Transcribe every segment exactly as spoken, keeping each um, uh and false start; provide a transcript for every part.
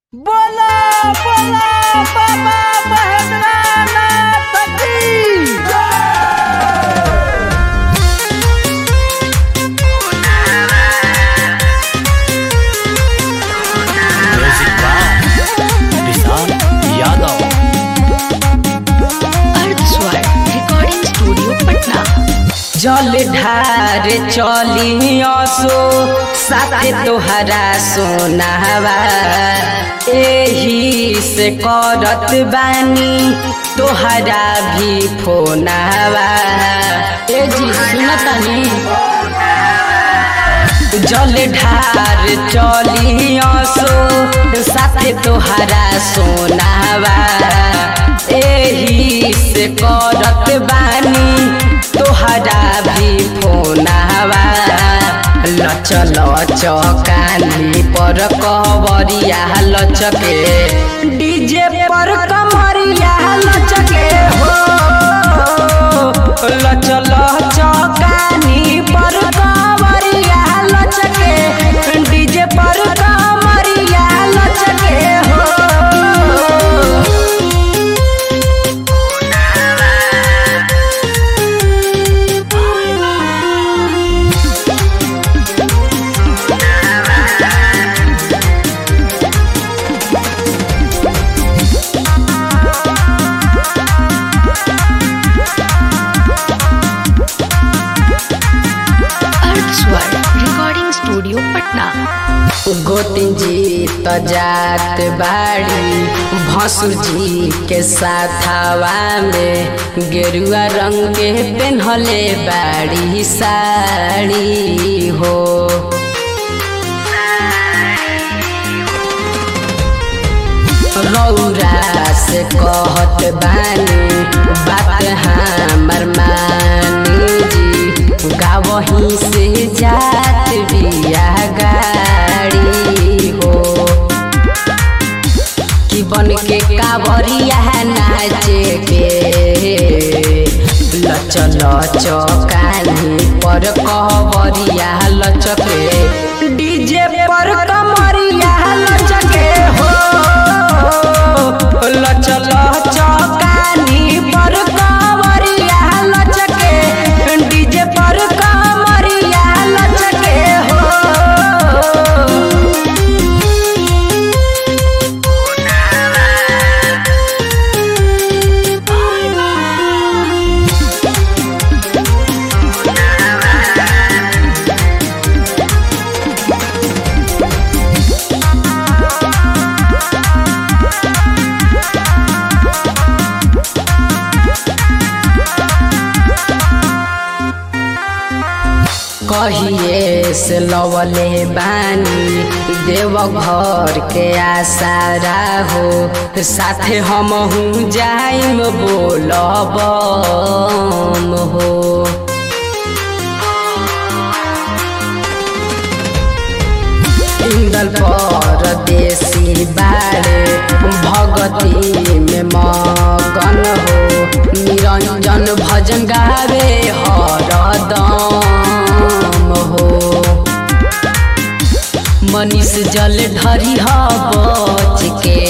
बोला बोला बाबा महेंद्रनाथ की म्यूजिक बाय विशाल यादव। अर्थ स्वर रिकॉर्डिंग स्टूडियो पटना। जल ढार चली असो साथे तोहरा सोनावा एही से करत बानी तोहरा भी फोनावा। ए जी सुनतनी जल ढार चली असो साथे तोहरा सोनावा एही से करत बानी तोहरा भी फोनावा। लच लच कान्ही पर कवरिया लचके डीजे पर कमरिया लचके हो। लच लच कान्ही पर कवरिया लचके डीजे पर कमरिया लचके हो। Recording studio Patna. गोतिन जी तो जात बाड़ी भसुर जी के साथवा में गेरुआ रंग के पेन्हले बाड़ी साड़ी हो। रौरा से कहत बानी बात हमर मानी जी गावही से जात बिया गाड़ी हो। कि बन के कावरिया नाचे के लच लच कान्ही पर कहवरिया लचके डीजे पर कमरिया लचके हो। लच लच कान्ही पर कमरिया लचके डीजे पर कमरिया लचके हो। कहिए से लवले बानी देव घर के आसारा हो। साथे हम हूँ जाइम बोलब हो। इंदल परदेसी बाड़े भगती में मगन हो। निरंजन भजन गावे हरदम हो। मनीष जल ढरी बच के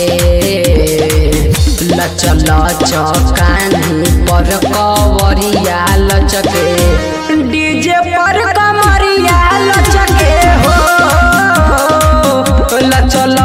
लच लच कान्ही पर कवरिया लचके डीजे पर कमरिया लचके हो। लच